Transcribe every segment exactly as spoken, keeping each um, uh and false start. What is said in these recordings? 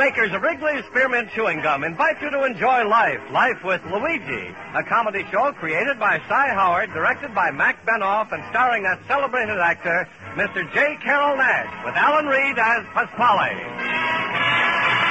makers of Wrigley's Spearmint Chewing Gum invite you to enjoy Life, Life with Luigi, a comedy show created by Cy Howard, directed by Mac Benoff, and starring that celebrated actor, Mister J. Carroll Nash, with Alan Reed as Pasquale.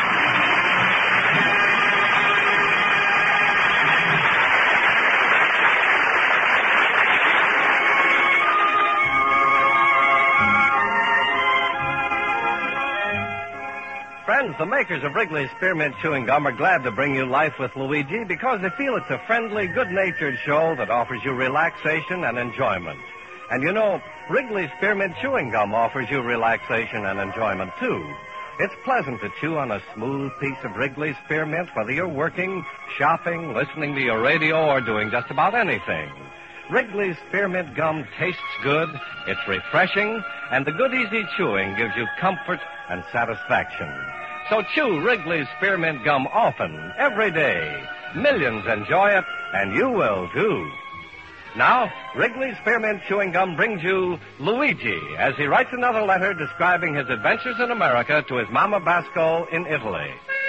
Friends, the makers of Wrigley's Spearmint Chewing Gum are glad to bring you Life with Luigi because they feel it's a friendly, good-natured show that offers you relaxation and enjoyment. And you know, Wrigley's Spearmint Chewing Gum offers you relaxation and enjoyment, too. It's pleasant to chew on a smooth piece of Wrigley's Spearmint, whether you're working, shopping, listening to your radio, or doing just about anything. Wrigley's Spearmint Gum tastes good, it's refreshing, and the good, easy chewing gives you comfort and satisfaction. So chew Wrigley's Spearmint Gum often, every day. Millions enjoy it, and you will, too. Now, Wrigley's Spearmint Chewing Gum brings you Luigi as he writes another letter describing his adventures in America to his Mama Basco in Italy.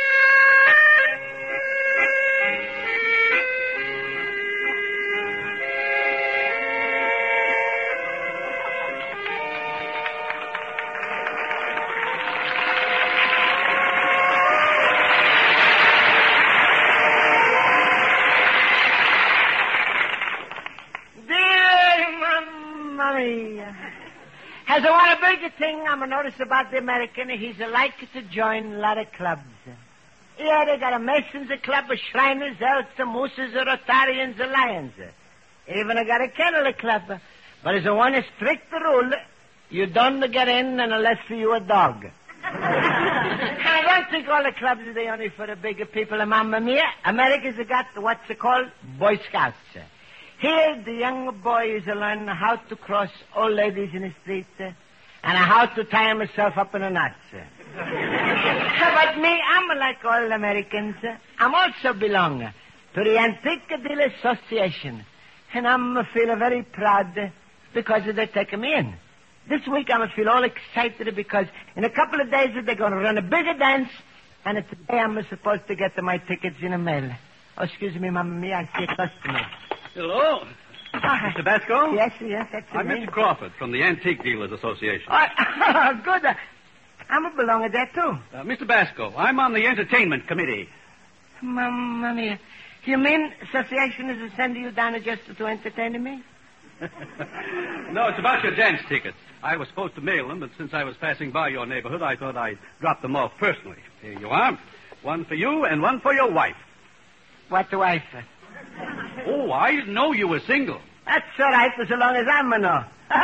As I want to big thing I'm a notice about the American, he's a like to join a lot of clubs. Yeah, they got a Masons, a club, a Shriners, Elks, a Mooses, a Rotarians, a Lions. Even I got a Kennel club. But as a one strict rule, you don't get in unless you're a dog. I don't think all the clubs are the only for the bigger people, Mamma Mia. America's got what's it called Boy Scouts. Here, the young boys learn how to cross old ladies in the street uh, and how to tie myself up in a knot. But me, I'm like all Americans. Uh, I'm also belong to the Antique Deal Association. And I'm uh, feel very proud uh, because they're taking me in. This week, I'm feel all excited because in a couple of days, they're going to run a bigger dance. And today, I'm supposed to get my tickets in the mail. Oh, excuse me, Mamma Mia, I see a customer. Hello. Ah, Mister Basco? Yes, yes, that's I'm me. Mister Crawford from the Antique Dealers Association. Oh, good. Uh, I'm a belong there, too. Uh, Mister Basco, I'm on the Entertainment Committee. Mamma mia. You mean association is sending you down just to entertain me? No, it's about your dance tickets. I was supposed to mail them, but since I was passing by your neighborhood, I thought I'd drop them off personally. Here you are. One for you and one for your wife. What wife? Oh, I didn't know you were single. That's all right, as long as I'm a no.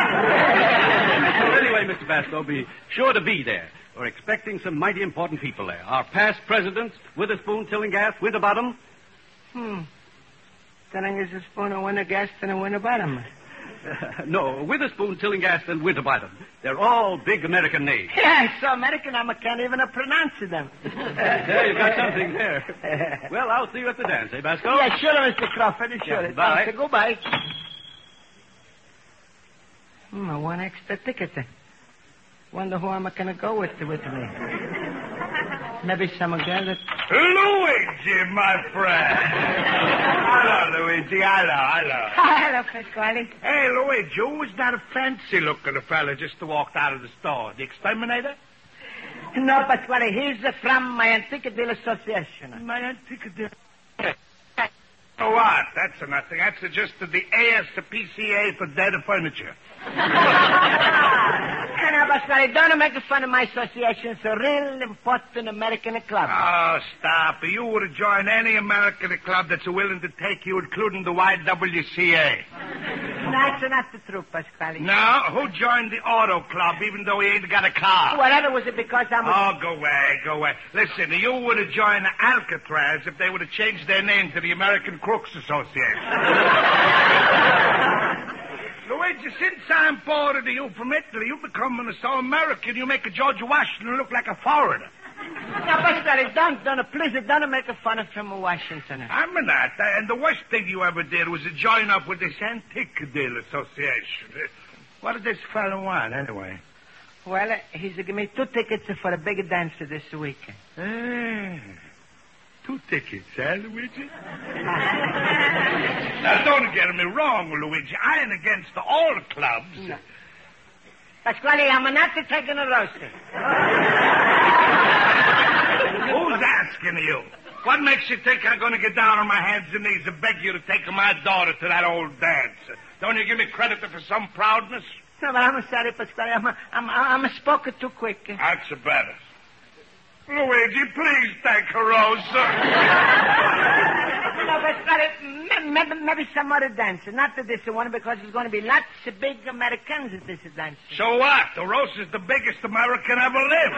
Well, anyway, Mister Basco, be sure to be there. We're expecting some mighty important people there. Our past presidents, Witherspoon, Tillinghast, Winterbottom. Hmm. Tillinghast, a Wintergast, and a Winterbottom. Uh, no, Witherspoon, Tillinghast, and Winterbottom. They're all big American names. Yeah, so American I can't even pronounce them. There, you've got something there. Well, I'll see you at the dance, eh, Basco? Yeah, sure, Mister Crawford, sure. Yeah, bye. Thanks, goodbye. Hmm, I want extra ticket. Wonder who I'm going to go with with me. Maybe some girl that... Luigi, my friend. Hello, Luigi. Hello, hello. Hello, Pasquale. Hey, Luigi, who was that a fancy-looking fella just walked out of the store? The exterminator? No, Pasquale, he's uh, from my Antique Deal Association. My Antique Deal... Oh, what? That's a nothing. That's just the A S P C A for dead furniture. Now, Pasquale, don't make fun of my association. It's a real important American club. Oh, stop. You would join any American club that's willing to take you, including the Y W C A. That's not the truth, Pasquale. No? Who joined the auto club even though he ain't got a car? Whatever was it because I'm... Oh, go away, go away. Listen, you would have joined Alcatraz if they would have changed their name to the American Crooks Association. Luigi, since I'm bored you from Italy, you becoming so American, you make a George Washington look like a foreigner. Now, Pasquale, don't, don't, please, don't make fun of from Washington. I'm not. And the worst thing you ever did was to join up with this Antique Deal Association. What did this fellow want, anyway? Well, uh, he's uh, give me two tickets for a big dance this weekend. Ah, two tickets, huh, Luigi? Now, don't get me wrong, Luigi. I ain't against all clubs. No. Pasquale, I'm not taking a roasting. Who's asking you? What makes you think I'm going to get down on my hands and knees and beg you to take my daughter to that old dance? Don't you give me credit for some proudness? No, but I'm sorry, Pasquale. I'm, I'm, I'm spoken too quick. That's the better. Luigi, please take a rose, sir. No, Pasquale, maybe, maybe some other dance. Not this one, because there's going to be lots of big Americans at this dance. So what? The roast is the biggest American ever lived.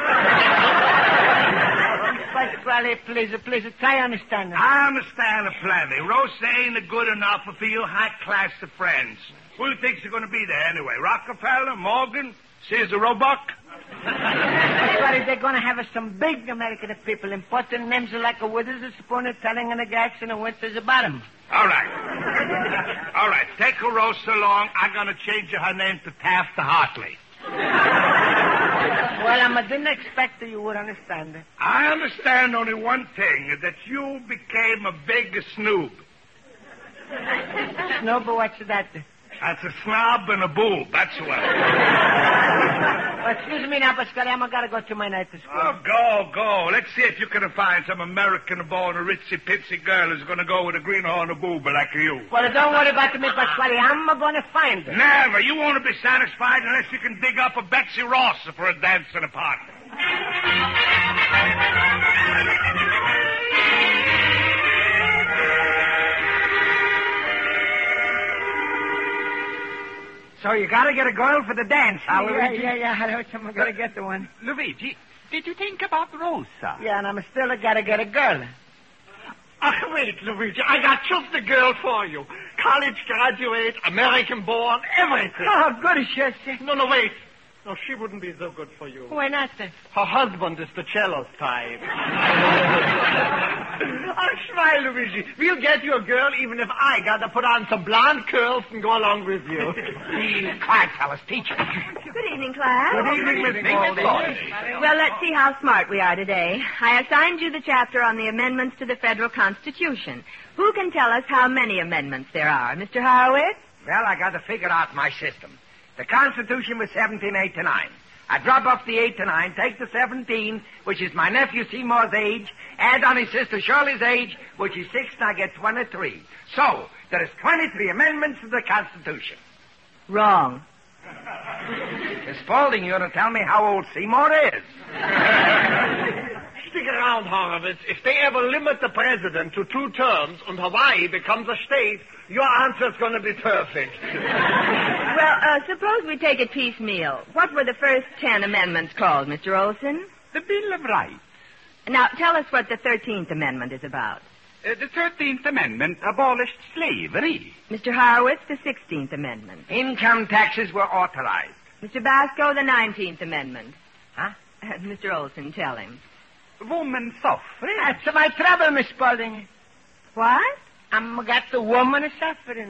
Pasquale, please, please, try to understand. I understand plenty. Roast ain't good enough for you high-class friends. Who do you think's going to be there anyway? Rockefeller, Morgan, Caesar Roebuck? Pasquale, they're going to have some big American people, important names like a Witherspoon, a Telling, and a Gas, and a Winter's Bottom. All right. All right, take a roast along. I'm going to change her name to Taft Hartley. Well, I didn't expect that you would understand it. I understand only one thing, that you became a big snoob. No, but what's that? That's a snob and a boob, that's what. Well, excuse me now, Pasquale, I'm got to go to my night school. Oh, go, go. Let's see if you can find some American-born ritzy-pitsy girl who's going to go with a greenhorn and boob like you. Well, don't worry about me, Pasquale. I'm going to find her. Never. You won't be satisfied unless you can dig up a Betsy Ross for a dancing partner. So you got to get a girl for the dance, huh, Yeah, Luigi? yeah, yeah. I know I'm going to get the one. Luigi, did you think about Rosa? Yeah, and I'm still got to get a girl. Oh, wait, Luigi. I got just the girl for you. College graduate, American-born, everything. Oh, good, sure. No, no, wait. No, she wouldn't be so good for you. Why not, then? Her husband is the cello type. Oh, smile, Luigi. We'll get you a girl even if I got to put on some blonde curls and go along with you. Be quiet, fellas. Teacher. Good evening, class. Good evening, Miss Baldy. Well, let's see how smart we are today. I assigned you the chapter on the amendments to the federal Constitution. Who can tell us how many amendments there are? Mister Horowitz? Well, I got to figure out my system. The Constitution was seventeen eighty-nine. I drop off the eight to nine, take the seventeen, which is my nephew Seymour's age, add on his sister Shirley's age, which is six, and I get twenty-three. So, there is twenty-three amendments to the Constitution. Wrong. Miss Spaulding, you're going to tell me how old Seymour is. Stick around, Horowitz. If they ever limit the president to two terms and Hawaii becomes a state, your answer's going to be perfect. Well, uh, suppose we take it piecemeal. What were the first ten amendments called, Mister Olson? The Bill of Rights. Now, tell us what the thirteenth Amendment is about. Uh, the thirteenth Amendment abolished slavery. Mister Horowitz, the sixteenth Amendment. Income taxes were authorized. Mister Basco, the nineteenth Amendment. Huh? Uh, Mister Olson, tell him. Woman suffrage. That's my trouble, Miss Spaulding. What? I'm got the woman suffering.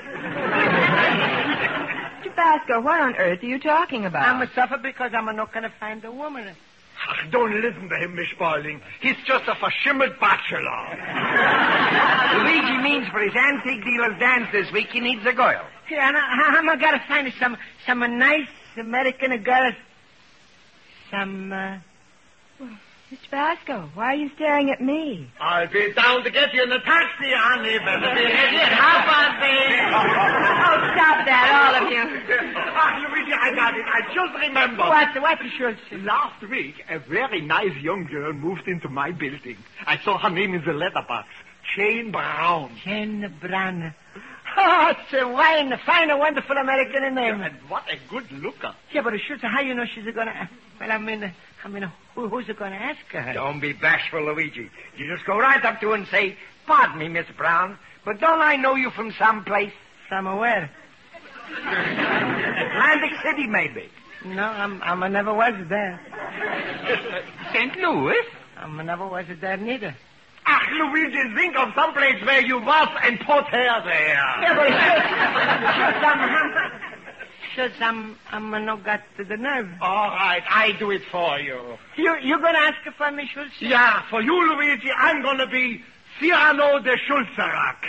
Mister Basco, what on earth are you talking about? I'm a suffer because I'm not going to find a woman. Ach, don't listen to him, Miss Spaulding. He's just a verschimmeled bachelor. Luigi means for his antique dealer's dance this week, he needs a girl. Yeah, and I, I'm got to find some some nice American girls. Some, uh... Mister Basco, why are you staring at me? I'll be down to get you in the taxi, honey. Better be ready. How about me? Oh, stop that, all of you. Ah, Luigi, I got it. I just remember. What, what, Schultz? Last week, a very nice young girl moved into my building. I saw her name in the letterbox. Jane Brown. Jane Brown. Oh, it's a wine, a fine, a wonderful American name. And what a good looker. Yeah, but Schultz, how you know she's going to... Well, I mean... I mean, who, who's going to ask her? Don't be bashful, Luigi. You just go right up to her and say, "Pardon me, Miss Brown, but don't I know you from someplace?" From where? Atlantic City, maybe. No, I'm, I'm, I never was there. Saint Louis? I never was there neither. Ah, Luigi, think of someplace where you was and put her there. Yeah, but Schultz, Schultz, I'm, Schultz, I'm, I'm not got to the nerve. All right, I do it for you. You, you gonna ask her for me, Schultz? Yeah, for you, Luigi, I'm gonna be Cyrano de Schulzerak.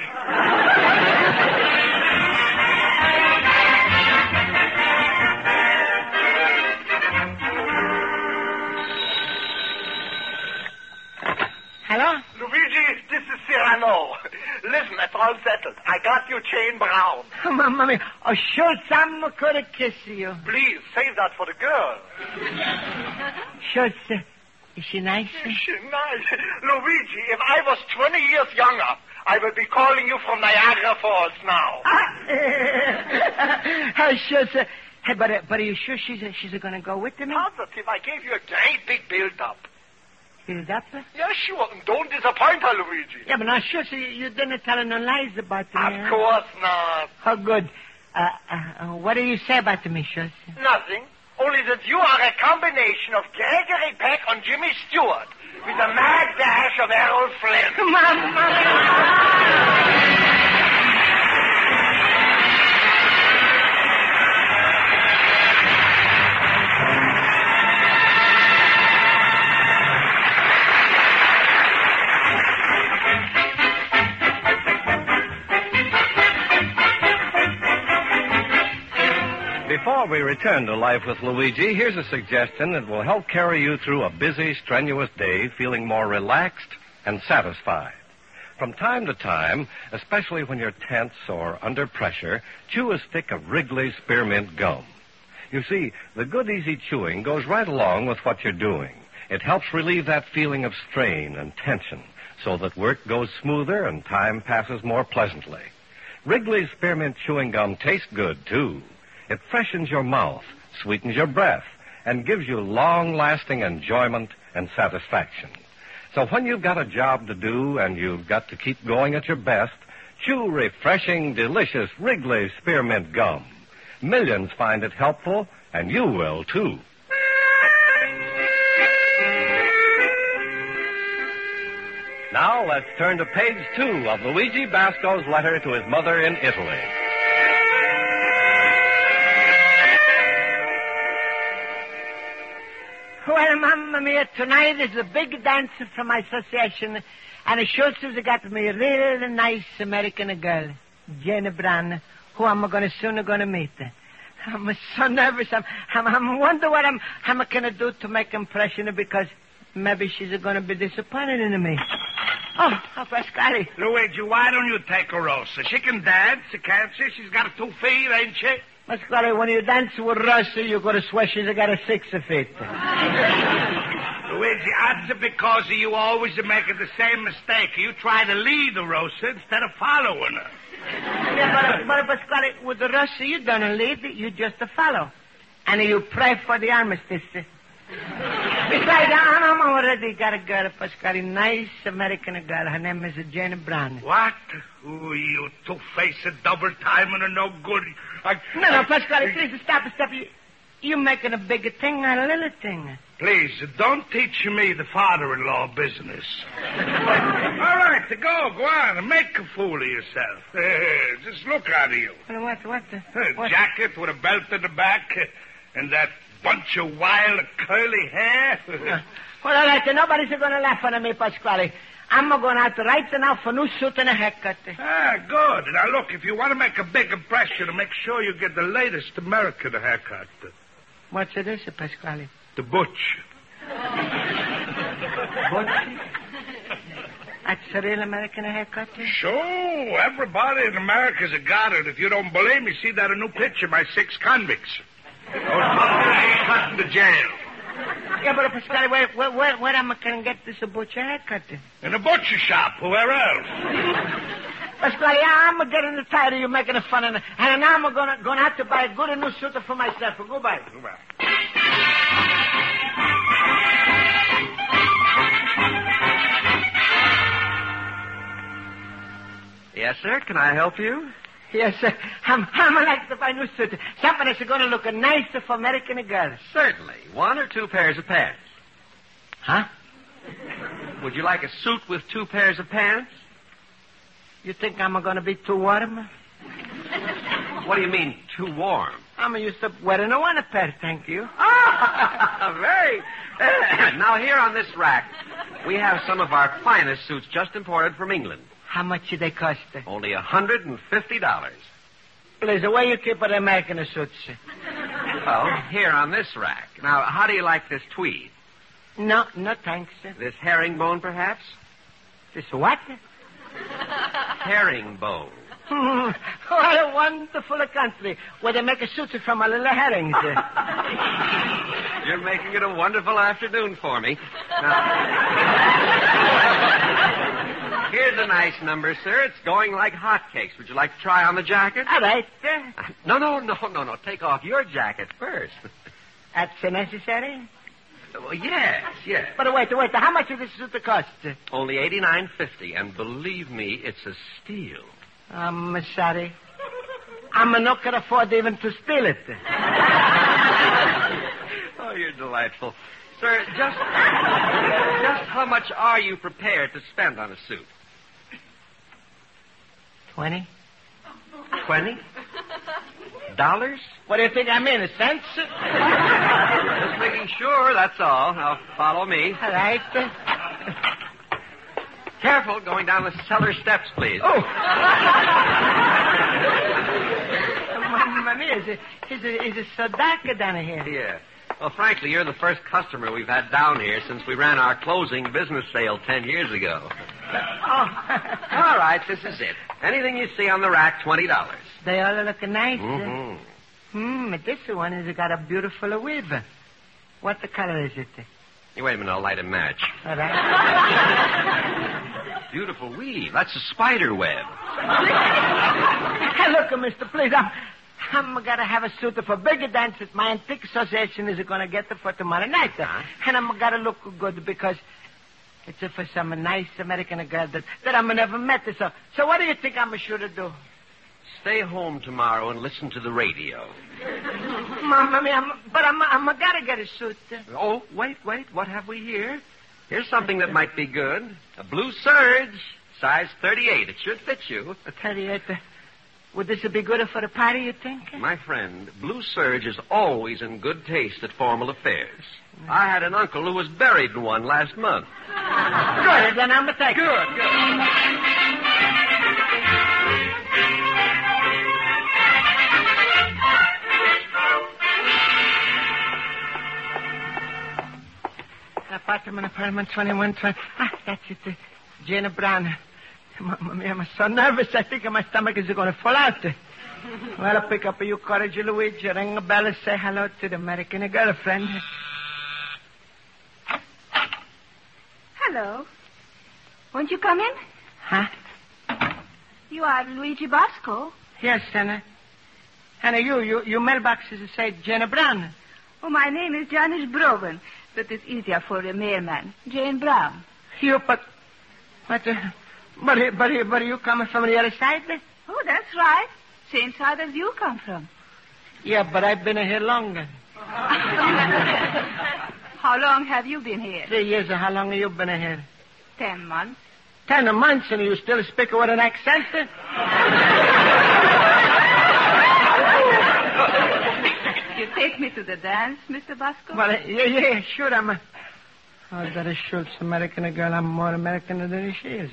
Hello? Luigi, this is Cyrano. Listen, it's all settled. I got you Jane Brown. Oh, Mamma mia. Oh, Schultz, I'm gonna kiss you. Please, save that for the girl. Schultz, uh, is she nice? Is she nice? Luigi, if I was twenty years younger, I would be calling you from Niagara Falls now. Oh, Schultz, uh, hey, but, uh, but are you sure she's, uh, she's uh, gonna go with me? Positive, I gave you a great big build-up. Build up? Yeah, sure. And don't disappoint her, Luigi. Yeah, but now, Schultz, you, you didn't tell her no lies about me. Of huh? course not. Oh, good. Uh, uh, uh, what do you say about me, Schultz? Nothing. Only that you are a combination of Gregory Peck and Jimmy Stewart with a mad dash of Errol Flynn. Before we return to Life with Luigi, here's a suggestion that will help carry you through a busy, strenuous day feeling more relaxed and satisfied. From time to time, especially when you're tense or under pressure, chew a stick of Wrigley's Spearmint Gum. You see, the good, easy chewing goes right along with what you're doing. It helps relieve that feeling of strain and tension so that work goes smoother and time passes more pleasantly. Wrigley's Spearmint Chewing Gum tastes good, too. It freshens your mouth, sweetens your breath, and gives you long-lasting enjoyment and satisfaction. So when you've got a job to do and you've got to keep going at your best, chew refreshing, delicious Wrigley's Spearmint Gum. Millions find it helpful, and you will, too. Now let's turn to page two of Luigi Basco's letter to his mother in Italy. Well, Mamma mia, tonight is a big dance from my association, and the Schultz has got me a real nice American girl, Jane Brown, who I'm gonna soon gonna meet. I'm so nervous. I'm, I'm, I'm wonder what I'm, I'm gonna do to make impression because maybe she's gonna be disappointed in me. Oh, oh, Pasquale. Luigi, why don't you take her, Rosa? She can dance, can't she? She's got two feet, ain't she? Pasquale, when you dance with Rosa, you're gonna swear she's got a six feet. Luigi, that's because of you always making the same mistake. You try to lead the Rosa instead of following her. Yeah, but, but Pasquale, with the Rosa, you don't lead, you just follow. And you pray for the armistice. Besides, I'm already got a girl, Pasquale, nice American girl. Her name is Jane Brown. What? Oh, you two-faced double-timer, no good. I, no, no, Pasquale, please stop, stop. You, you're making a big thing out of a little thing. Please, don't teach me the father-in-law business. All right, to go, go on and make a fool of yourself. Uh, just look out of you. Well, what, what? The, uh, what? Jacket with a belt in the back uh, and that bunch of wild curly hair. uh, well, all right, nobody's going to laugh at me, Pasquale. I'm going out right now for a new suit and a haircut. Ah, good. Now, look, if you want to make a big impression, make sure you get the latest American haircut. What's it is, Pasquale? The butch. Butch? That's a real American haircut? Sure. Everybody in America's got it. If you don't believe me, see that a new picture of my six convicts. Those haircut in the jail. Yeah, but Pasquale, where, where, where, where am I going to get this butcher haircut? In a butcher shop. Where else? Pasquale, I'm getting tired of you making fun of me. And now I'm going to going to have to buy a good new suit for myself. Goodbye. Goodbye. Yes, sir. Can I help you? Yes, sir. I'm, I'm like to buy a new suit. Somebody's going to look nice for American girls. Certainly. One or two pairs of pants. Huh? Would you like a suit with two pairs of pants? You think I'm going to be too warm? What do you mean, too warm? I'm used to wearing a one pair, thank you. Ah, very. Now, here on this rack, we have some of our finest suits just imported from England. How much do they cost? Only one hundred fifty dollars. Please, the way you keep an American suits. Well, here on this rack. Now, how do you like this tweed? No, no thanks. This herringbone, perhaps? This what? Herringbone. What a wonderful country where they make a suit from a little herrings. You're making it a wonderful afternoon for me. Now, here's a nice number, sir. It's going like hotcakes. Would you like to try on the jacket? All right. No, no, no, no, no. Take off your jacket first. That's necessary? Well, yes, yes. But wait, wait. How much does this suit cost? Only eighty-nine fifty, and believe me, it's a steal. I'm sorry. I'm not going to afford even to steal it. Oh, you're delightful. Sir, just, just how much are you prepared to spend on a suit? Twenty? Twenty? Dollars? What do you think I mean, a cents? Just making sure, that's all. Now, follow me. All right. Careful, going down the cellar steps, please. Oh! Mamma mia, is it, is it, is it so dark down here? Yeah. Well, frankly, you're the first customer we've had down here since we ran our closing business sale ten years ago. Oh. All right, this is it. Anything you see on the rack, twenty dollars. They all look nice. Mm-hmm. Hmm, this one has got a beautiful weave. What the color is it? Hey, wait a minute, I'll light a match. All right. Beautiful weave. That's a spider web. Hey, look, mister, please. I'm, I'm going to have a suit for bigger dance that my Antique Association is going to get for tomorrow night. Huh? And I'm going to look good because it's for some nice American girl that, that I've never met. So, so what do you think I'm sure to do? Stay home tomorrow and listen to the radio. Mamma mia, I'm, but I'm, I'm got to get a suit. Oh, wait, wait. What have we here? Here's something that might be good. A blue serge, size thirty-eight. It should fit you. thirty-eight. Uh, would this be good for a party, you think? My friend, blue serge is always in good taste at formal affairs. I had an uncle who was buried in one last month. Good, then I'm a take. Good, good. Apartment, apartment twenty-one, twenty. Ah, that's it. Uh, Jane Brown. Mamma mia, I'm so nervous. I think my stomach is going to fall out. Well, I'll pick up your courage, Luigi. Ring a bell and say hello to the American girlfriend. Hello. Won't you come in? Huh? You are Luigi Bosco. Yes, Anna. Anna, you, you, your mailboxes say Jane Brown. Oh, my name is Janis Broven, but it's easier for a mailman. Jane Brown. You, but, but, uh, but, but, but you coming from the other side? Oh, that's right. Same side as you come from. Yeah, but I've been here longer. How long have you been here? Three years. How long have you been here? Ten months. Ten months, and you still speak with an accent? You take me to the dance, Mister Bosco? Well, yeah, yeah, sure, I'm a... Oh, that is Schultz, American girl. I'm more American than she is.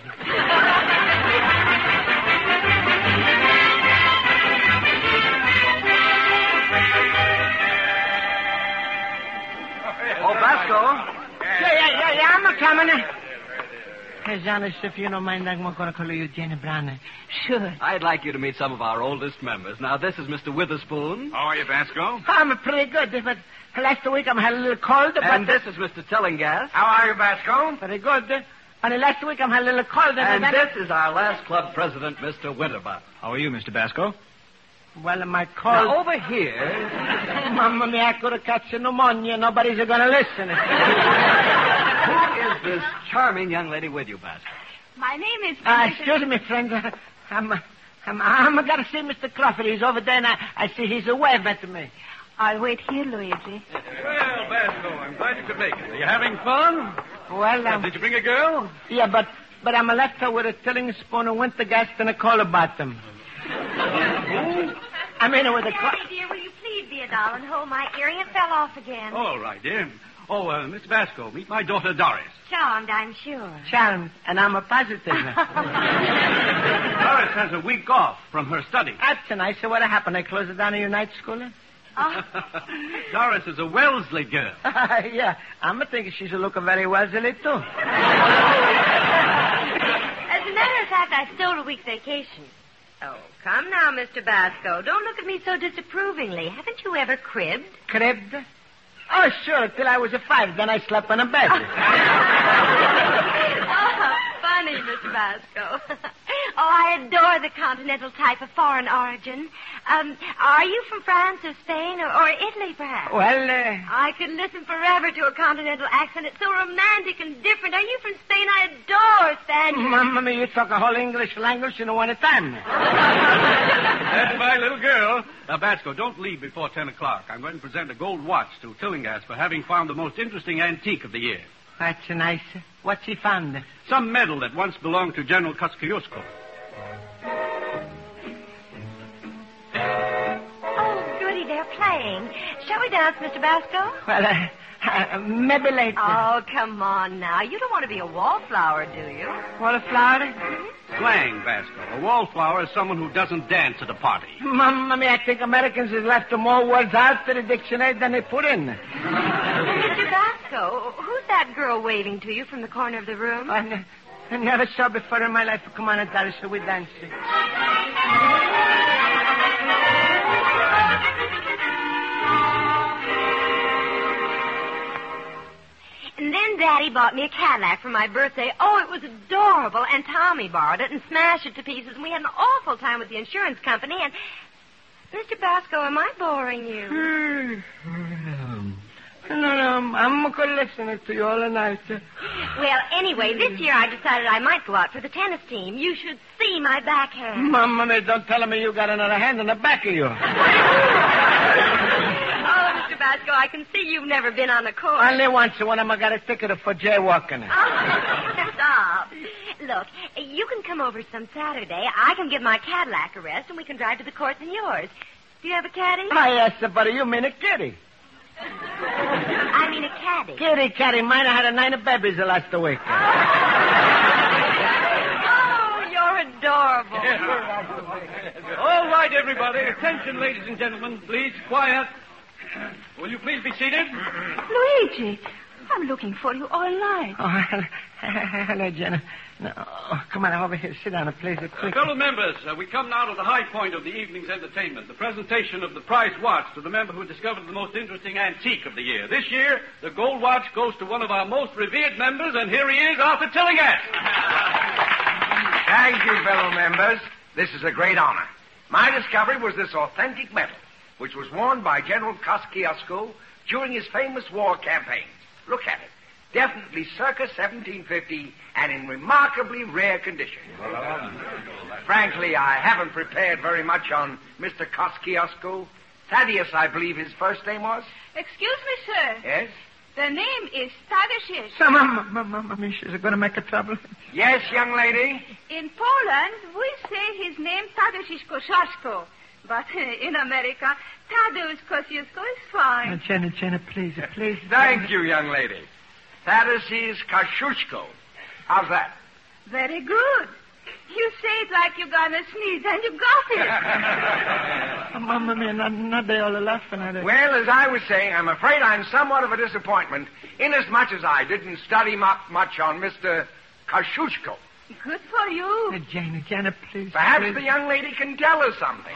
Oh, Bosco. Yeah, yeah, yeah, yeah, I'm a coming. Hey, Jonas, if you don't mind, I'm going to call you Jenny Brown. Sure. I'd like you to meet some of our oldest members. Now, this is Mister Witherspoon. How are you, Basco? I'm pretty good, but last week I had a little cold. But And this is Mister Tellingas. How are you, Basco? Very good. And last week I had a little cold. And then... this is our last club president, Mister Winterbottom. How are you, Mister Basco? Well, my cold... Now, over here... Mamma mia, I could have caught pneumonia. Nobody's going to listen. Who is this charming young lady with you, Basco? My name is... Uh, excuse me, friend. I'm, I'm, I'm going to see Mister Crawford. He's over there, and I, I see he's away at me. I'll wait here, Luigi. Well, Basco, I'm glad you could make it. Are you having fun? Well, um, Did you bring a girl? yeah, but but I'm a left her with a tilling spoon, a winter gas, and a cola bottom. Who? I mean, with the... Daddy, dear, will you please be a doll and hold my earring? It fell off again. All right, dear. Oh, uh, Miss Basco, meet my daughter Doris. Charmed, I'm sure. Charmed, and I'm a positive. Doris has a week off from her study. That's nice. So what happened? They closed it down in your night school? Oh. Doris is a Wellesley girl. Yeah, I'm thinking she's looking very Wellesley, too. As a matter of fact, I stole a week's vacation. Oh, come now, Mister Basco. Don't look at me so disapprovingly. Haven't you ever cribbed? Cribbed? Oh, sure, till I was a five. Then I slept in a bed. Oh, funny, Mister Basco. Oh, I adore the continental type of foreign origin. Um, are you from France or Spain or, or Italy, perhaps? Well, uh... I could listen forever to a continental accent. It's so romantic and different. Are you from Spain? I adore Spanish. Mamma mia, you talk a whole English language in one time. That's my little girl. Now, Basco, don't leave before ten o'clock. I'm going to present a gold watch to Tillinghast for having found the most interesting antique of the year. That's nice. What's he found? Some medal that once belonged to General Kosciuszko. Oh, goody, they're playing. Shall we dance, Mister Basco? Well, uh, uh, maybe later. Oh, come on now. You don't want to be a wallflower, do you? Wallflower? Slang, Basco. A wallflower is someone who doesn't dance at a party. Mamma mia, I think Americans have left more words out of the dictionary than they put in. Mister Basco, who's that girl waving to you from the corner of the room? I, n- I never saw before in my life. Come on, Doris, so we dance. And then Daddy bought me a Cadillac for my birthday. Oh, it was adorable. And Tommy borrowed it and smashed it to pieces. And we had an awful time with the insurance company. And, Mister Basco, am I boring you? No, no, I'm going to listen to you all night. Well, anyway, this year I decided I might go out for the tennis team. You should see my backhand. Mamma mia, don't tell me you got another hand in the back of you. Oh, Mister Basco, I can see you've never been on the course. Only once when I got a ticket for jaywalking. Oh, stop. Look, you can come over some Saturday. I can give my Cadillac a rest, and we can drive to the course in yours. Do you have a caddy? Oh, yes, but you mean a kitty. I mean a caddy. Kitty, caddy. Mine I had a nine of babies the last week. Oh, you're adorable. All right, everybody. Attention, ladies and gentlemen. Please, quiet. Will you please be seated? Luigi, I'm looking for you all night. Oh, hello, hello Jenna. No, oh, come on over here. Sit down and please. Uh, fellow members, uh, we come now to the high point of the evening's entertainment, the presentation of the prize watch to the member who discovered the most interesting antique of the year. This year, the gold watch goes to one of our most revered members, and here he is, Arthur Tillinghast. Thank you, fellow members. This is a great honor. My discovery was this authentic medal, which was worn by General Kosciuszko during his famous war campaigns. Look at it. Definitely circa seventeen fifty and in remarkably rare condition. Frankly, I haven't prepared very much on Mister Kosciuszko. Thaddeus, I believe his first name was? Excuse me, sir. Yes? The name is Tadeusz. So, Mamma, Mamma, Mamma, she's going to make a trouble. Yes, young lady? In Poland, we say his name Tadeusz Kosciuszko. But in America, Tadeusz Kosciuszko is fine. Uh, Jenna, Jenna, please, please. Thank you, young lady. Tadeusz Kosciuszko. How's that? Very good. You say it like you're going to sneeze, and you got it. Oh, Mamma mia, not, not they all are laughing at it. Well, as I was saying, I'm afraid I'm somewhat of a disappointment, inasmuch as I didn't study mu- much on Mister Kosciuszko. Good for you. Uh, Jenna, Jenna, please. Perhaps please. the young lady can tell us something.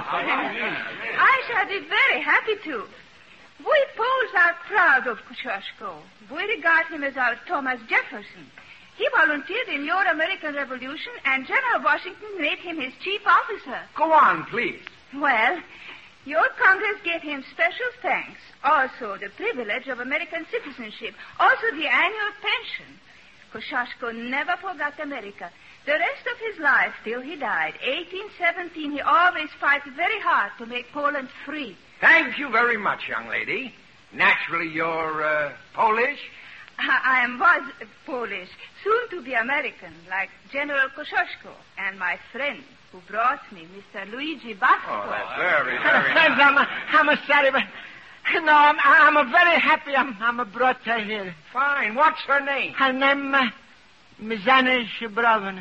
I shall be very happy to. We Poles are proud of Kosciuszko. We regard him as our Thomas Jefferson. He volunteered in your American Revolution, and General Washington made him his chief officer. Go on, please. Well, your Congress gave him special thanks. Also, the privilege of American citizenship. Also, the annual pension. Kosciuszko never forgot America. The rest of his life, till he died, eighteen seventeen, he always fought very hard to make Poland free. Thank you very much, young lady. Naturally, you're uh, Polish. I am was Polish, soon to be American, like General Kosciuszko, and my friend who brought me, Mister Luigi Basco. Oh, that's very, very Friends, I'm, a, I'm a sorry, but no, I'm, I'm a very happy. I'm, I'm a brought her here. Fine. What's her name? Her name, uh, Mizana Shibrovna.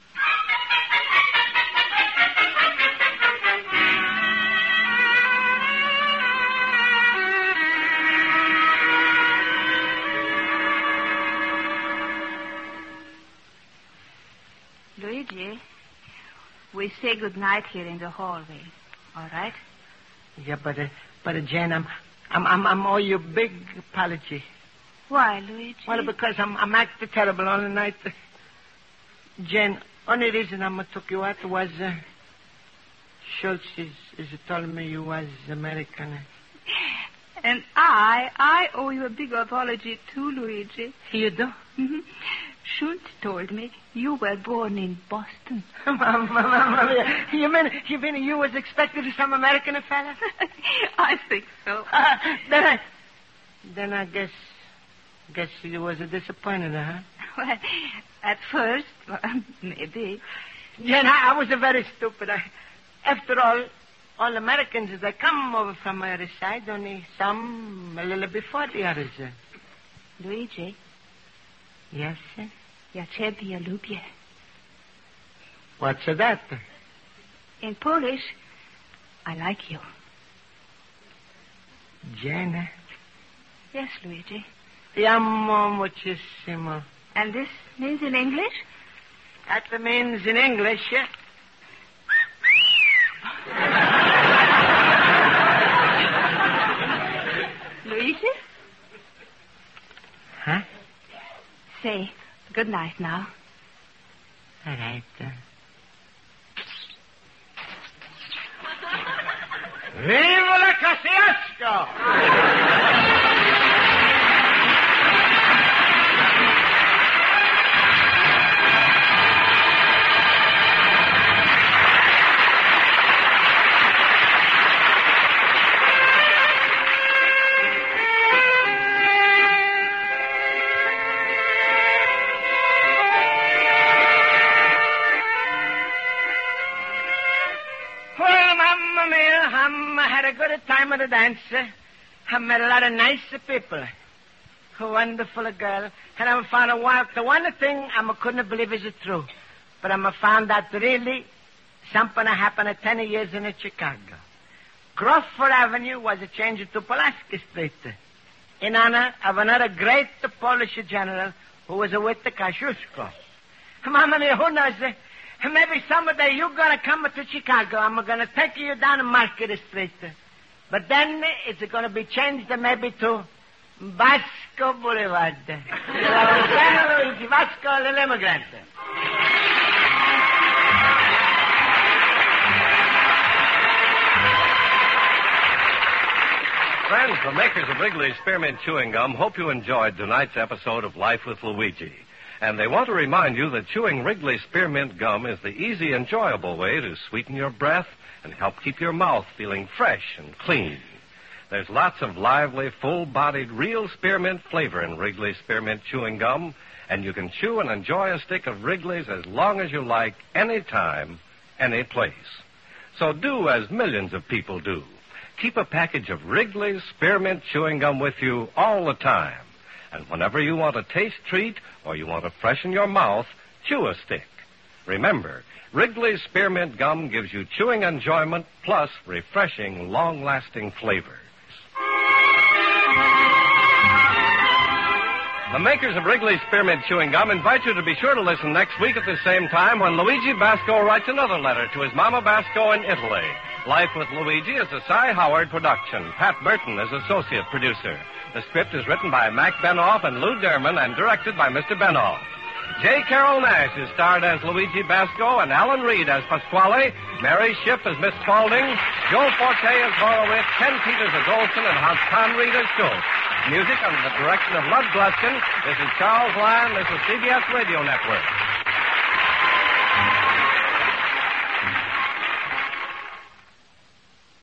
Luigi, we say good night here in the hallway. All right? Yeah, but, uh, but uh, Jane, I'm, I'm, I'm, I'm owe you a big apology. Why, Luigi? Well, because I'm, I'm acting terrible all the night. Uh, Jane, only reason I'm took you out was, uh, Schultz is, is told me you was American. And I, I owe you a big apology too, Luigi. You do? Mm-hmm. Schultz told me you were born in Boston. you mean you mean you was expected some American fella? I think so. Uh, then I, then I guess, guess you was a disappointed, huh? Well, at first, well, maybe. Jen, I, I was a very stupid. I, after all, all Americans they come over from my other side, only some a little before the others. Luigi. Yes, sir? Ja ciebie lubię. What's that? In Polish, I like you. Jane? Yes, Luigi. Ti amo muchissimo. And this means in English? That means in English, yeah. Luigi? Huh? Say good night now. All right. Uh... Viva la Kosciuszko! I had a good time at the dance. I met a lot of nice people. A wonderful girl. And I found a while. The one thing I couldn't believe is it true. But I found that really something happened at ten years in Chicago. Crawford Avenue was changed to Pulaski Street in honor of another great Polish general who was with the Kosciuszko. Mama, who knows? Maybe someday you're going to come to Chicago. I'm going to take you down Market Street. But then it's going to be changed maybe to Vasco Boulevard. Luigi Vasco, l'immigrant. Friends, the makers of Wrigley's Spearmint Chewing Gum hope you enjoyed tonight's episode of Life with Luigi. And they want to remind you that chewing Wrigley's Spearmint Gum is the easy, enjoyable way to sweeten your breath and help keep your mouth feeling fresh and clean. There's lots of lively, full-bodied, real spearmint flavor in Wrigley's Spearmint Chewing Gum, and you can chew and enjoy a stick of Wrigley's as long as you like, anytime, any place. So do as millions of people do. Keep a package of Wrigley's Spearmint Chewing Gum with you all the time. And whenever you want a taste treat or you want to freshen your mouth, chew a stick. Remember, Wrigley's Spearmint Gum gives you chewing enjoyment plus refreshing, long-lasting flavors. The makers of Wrigley's Spearmint Chewing Gum invite you to be sure to listen next week at the same time when Luigi Basco writes another letter to his Mama Basco in Italy. Life with Luigi is a Cy Howard production. Pat Burton is associate producer. The script is written by Mac Benoff and Lou Derman and directed by Mister Benoff. J. Carroll Nash is starred as Luigi Basco and Alan Reed as Pasquale, Mary Schiff as Miss Spaulding, Joe Forte as Horowitz, Ken Peters as Olson, and Hans Conried as Schultz. Music under the direction of Lud Gluskin. This is Charles Lyon. This is C B S Radio Network.